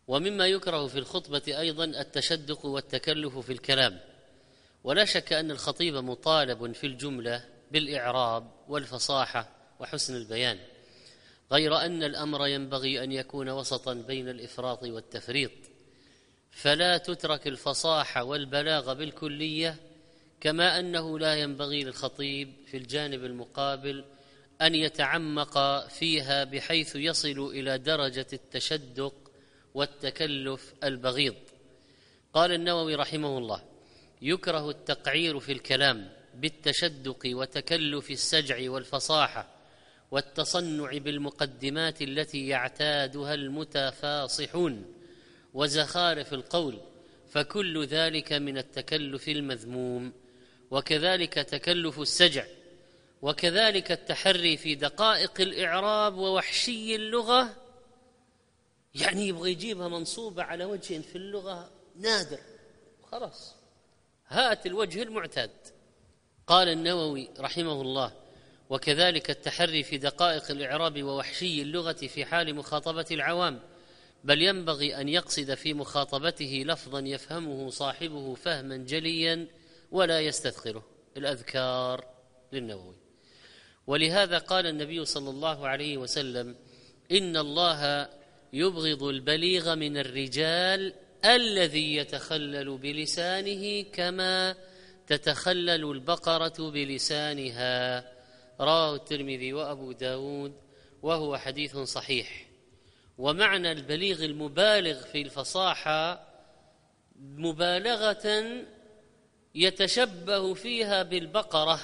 ومما يكره في الخطبة أيضا التشدق والتكلف في الكلام. ولا شك أن الخطيب مطالب في الجملة بالإعراب والفصاحة وحسن البيان، غير أن الأمر ينبغي أن يكون وسطا بين الإفراط والتفريط، فلا تترك الفصاحة والبلاغة بالكلية، كما أنه لا ينبغي للخطيب في الجانب المقابل أن يتعمق فيها بحيث يصل إلى درجة التشدق والتكلف البغيض. قال النووي رحمه الله: يكره التقعير في الكلام بالتشدق وتكلف السجع والفصاحة والتصنع بالمقدمات التي يعتادها المتفاصحون وزخارف القول، فكل ذلك من التكلف المذموم. وكذلك تكلف السجع، وكذلك التحري في دقائق الإعراب ووحشي اللغة، يعني يبغى يجيبها منصوبة على وجه في اللغة نادر، خلاص هات الوجه المعتاد. قال النووي رحمه الله: وكذلك التحري في دقائق الإعراب ووحشي اللغة في حال مخاطبة العوام، بل ينبغي أن يقصد في مخاطبته لفظا يفهمه صاحبه فهما جليا ولا يستثقله. الأذكار للنووي. ولهذا قال النبي صلى الله عليه وسلم: إن الله يبغض البليغ من الرجال الذي يتخلل بلسانه كما تتخلل البقرة بلسانها. رواه الترمذي وأبو داود وهو حديث صحيح. ومعنى البليغ المبالغ في الفصاحة مبالغة يتشبه فيها بالبقرة،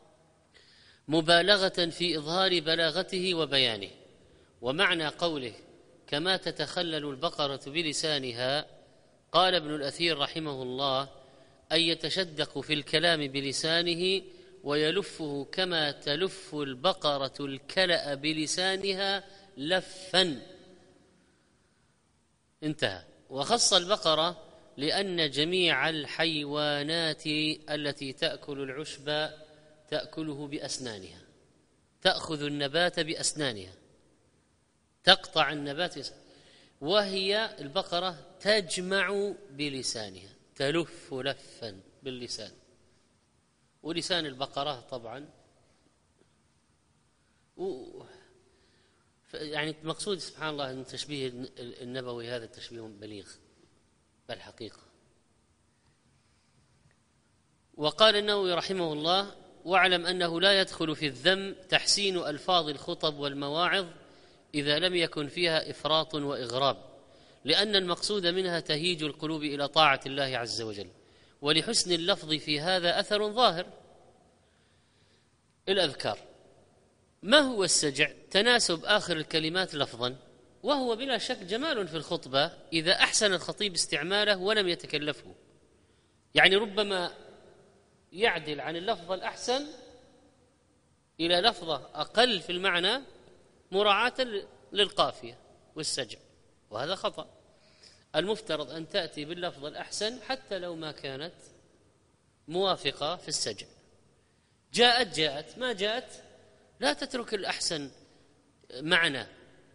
مبالغة في إظهار بلاغته وبيانه. ومعنى قوله كما تتخلل البقرة بلسانها، قال ابن الأثير رحمه الله: أن يتشدق في الكلام بلسانه ويلفه كما تلف البقرة الكلأ بلسانها لفا. انتهى. وخص البقرة لأن جميع الحيوانات التي تأكل العشب تأكله بأسنانها، تأخذ النبات بأسنانها، تقطع النبات، وهي البقرة تجمع بلسانها، تلف لفا باللسان. ولسان البقرة طبعا يعني مقصود سبحان الله أن التشبيه النبوي هذا تشبيه بليغ بالحقيقة. وقال النووي رحمه الله: واعلم أنه لا يدخل في الذم تحسين ألفاظ الخطب والمواعظ إذا لم يكن فيها إفراط وإغراب، لأن المقصود منها تهيج القلوب إلى طاعة الله عز وجل، ولحسن اللفظ في هذا أثر ظاهر. الأذكار. ما هو السجع؟ تناسب آخر الكلمات لفظا، وهو بلا شك جمال في الخطبة إذا أحسن الخطيب استعماله ولم يتكلفه، يعني ربما يعدل عن اللفظ الأحسن إلى لفظة أقل في المعنى مراعاة للقافية والسجع، وهذا خطأ. المفترض أن تأتي باللفظ الأحسن حتى لو ما كانت موافقة في السجع. جاءت ما جاءت لا تترك الأحسن معنى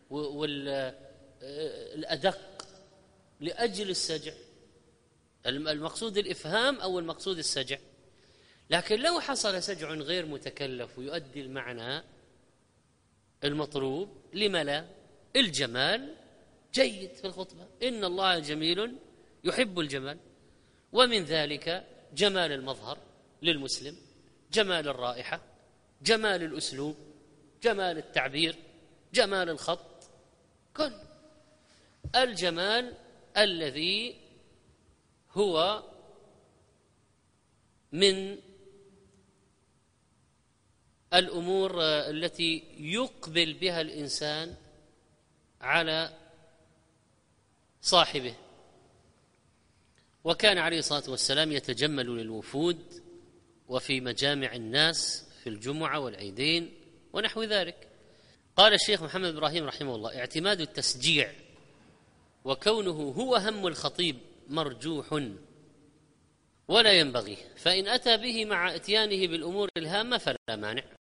والأدق لأجل السجع. المقصود الإفهام أو المقصود السجع. لكن لو حصل سجع غير متكلف ويؤدي المعنى المطلوب، لما لا؟ الجمال جيد في الخطبة، إن الله جميل يحب الجمال، ومن ذلك جمال المظهر للمسلم، جمال الرائحة، جمال الأسلوب، جمال التعبير، جمال الخط، كل الجمال الذي هو من الأمور التي يقبل بها الإنسان على صاحبه. وكان عليه الصلاة والسلام يتجمل للوفود وفي مجامع الناس في الجمعة والعيدين ونحو ذلك. قال الشيخ محمد إبراهيم رحمه الله: اعتماد التسجيع وكونه هو هم الخطيب مرجوح ولا ينبغي، فإن أتى به مع إتيانه بالأمور الهامة فلا مانع.